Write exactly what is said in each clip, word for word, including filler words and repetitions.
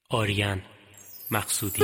آریان مقصودی.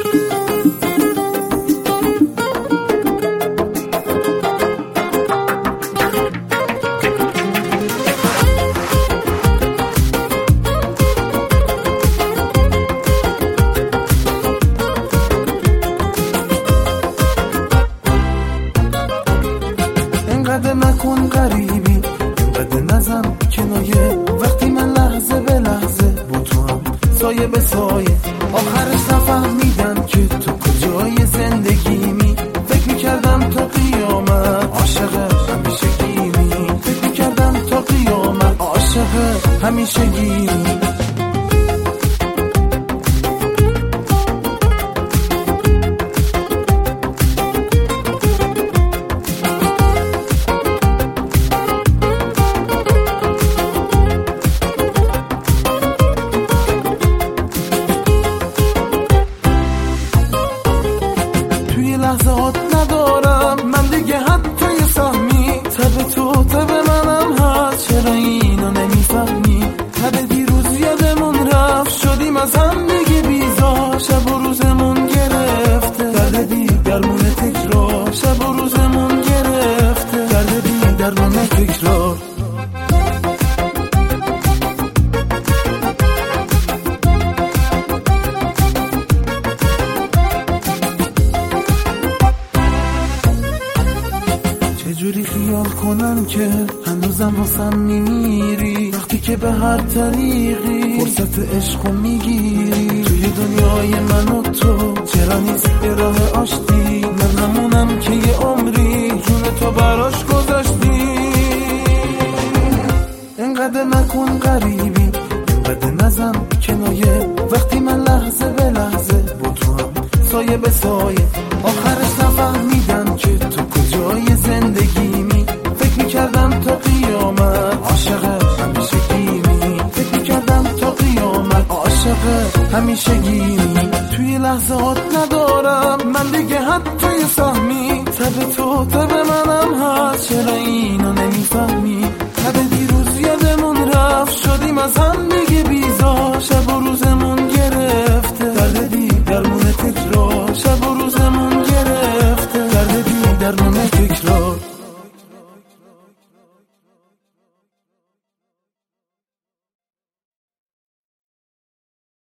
انقدر نکن غریبی، انقدر نزن کنایه، وقتی من لحظه به لحظه با تو هم سایه به سایه. آخرش نفهمیدم که تو کجای زندگیمی، فکر میکردم تا قیامت عاشق همیشه گیمی، فکر میکردم تا قیامت عاشق همیشه گیمی. لحظات ندارم من دیگه حتی یه سهمی، تب تو تب منم هست، چرا اینو نمیفهمی؟ تب دیروز یادمون رفت، شدیم از هم دیگه بیزار، شب و روزمون گرفته درد بی درمون تکرار، شب و روزمون گرفته درد بی درمون تکرار. چجوری خیال کنم که هنوزم واسم میمیری، وقتی که به هر طریقی فرصت عشقو میگیری. توی دنیای من و تو چرا نیست یه راه آشتی؟ من همونم که یه عمری جون تو براش گذاشتی. انقدر نکن غریبی، انقدر نزن کنایه، وقتی من لحظه به لحظه با تو هم سایه به سایه. آخرش نفهمیدم که تو کجای زندگیمی، فکر میکردم تا قیامت عاشق همیشه گیمی، فکر میکردم تا قیامت عاشق همیشه گیمی. توی لحظات ندارم من دیگه حتی یه سهمی، تب تو تب منم